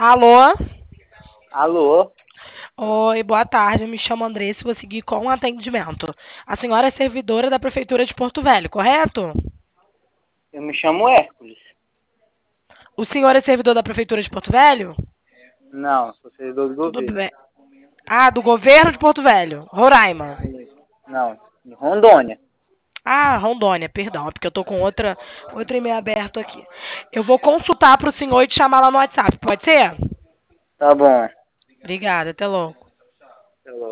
Alô? Alô, Oi, boa tarde. Eu me chamo Andressa e vou seguir com o atendimento. A senhora é servidora da Prefeitura de Porto Velho, correto? eu me chamo Hércules. O senhor é servidor da Prefeitura de Porto Velho? Não, sou servidor do Tudo governo. bem. Ah, do governo de Porto Velho, Roraima. Não, de Rondônia. Ah, Rondônia, perdão, é porque eu tô com outro e-mail aberto aqui. Eu vou consultar para o senhor e te chamar lá no WhatsApp, pode ser? Tá bom. Obrigada, até logo. Alô.